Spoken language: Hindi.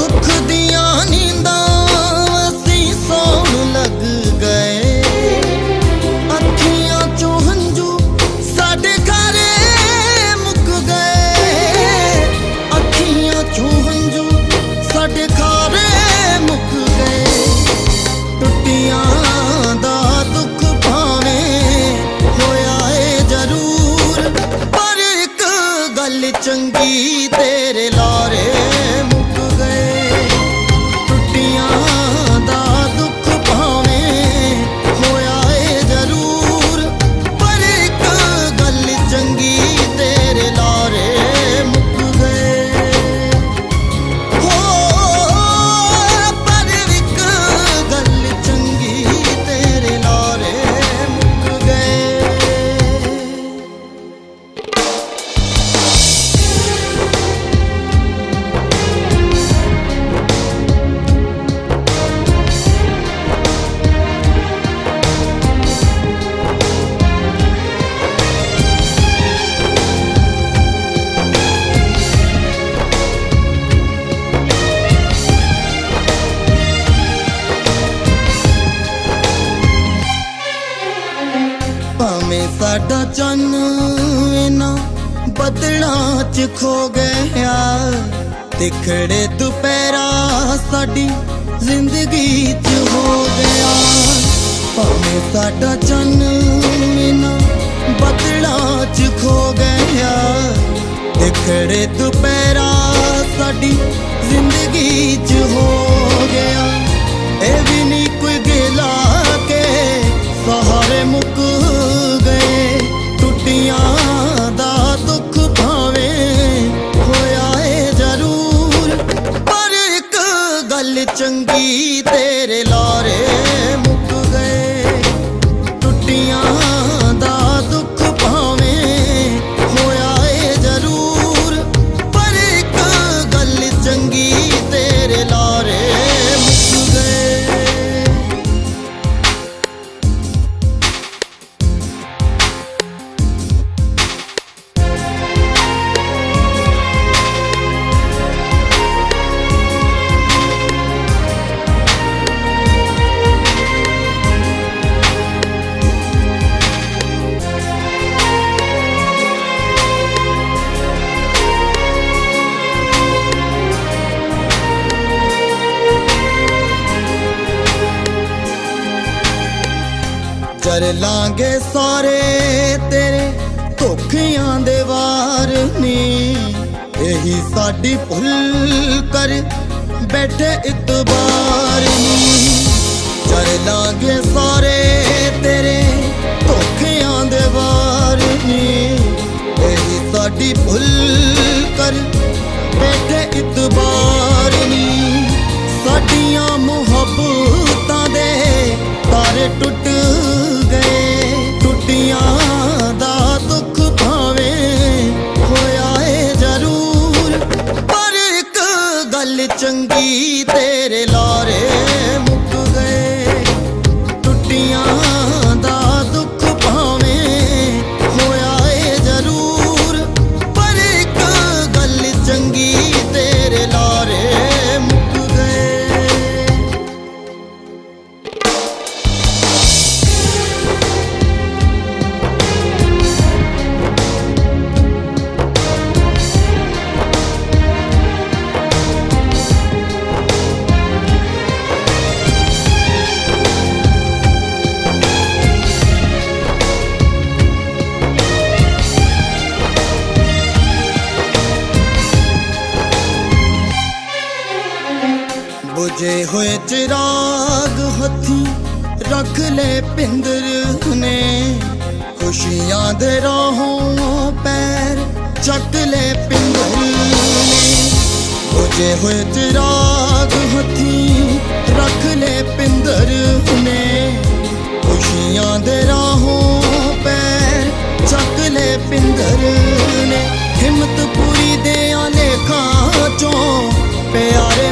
दुख दिया नींदा असी सौण लग गए, अखियां चों हंजू साडे खारे मुक गए, अखियां चों हंजू साडे खारे मुक गए। टुटियां दा दुख भावें होया है जरूर, पर एक गल चंगी तेरे लारे मुक गए। टुटियां दा दुख भावें होया है जरूर, पर एक गल चंगी तेरे लारे मुक गए। हो पर एक गल चंगी तेरे लारे मुक गए। भावें साडा चन्न इन्हां बदलां च खो गया, तिखड़े दुपहरा साडी जिंदगी च हो गया। भावें साडा चन्न इन्हां बदलां च खो गया, तिखड़े दुपहरा साडी जिंदगी च हो गया। ए भी नहीं कोई गिला के सहारे मुक गए। टुटियां दा दुख भावें होया है जरूर, पर एक गल चंगी तेरे लारे मुक गए। टुटियां दा दुख भावें होया है जरूर, पर एक गल चंगी तेरे लारे मुक गए। कर लांगे सारे तेरे धोखियां दे वार नी, यही साडी भुल कर बैठे इतबार नी। कर लांगे सारे तेरे धोखियां दे वार नी, यही साडी भुल कर बैठे इतबार नी। साडियां मुहब्बतां दे तारे टुट गए। टुटियां दा दुख भावें होया है जरूर, पर एक गल चंगी तेरे लारे मुक गए। टुटियां दा दुख भावें होया है जरूर, पर एक गल चंगी तेरे लारे मुक गए। बुझे हुए चिराग हथी रख ले पिंदर ने, खुशियां दे राहों पैर चक ले पिंदर ने। बुझे हुए चिराग हथी रख ले पिंदर ने, खुशियां दे राहों पैर चक ले पिंदर ने। हिम्मत पूरी दे लेखा चों प्यारे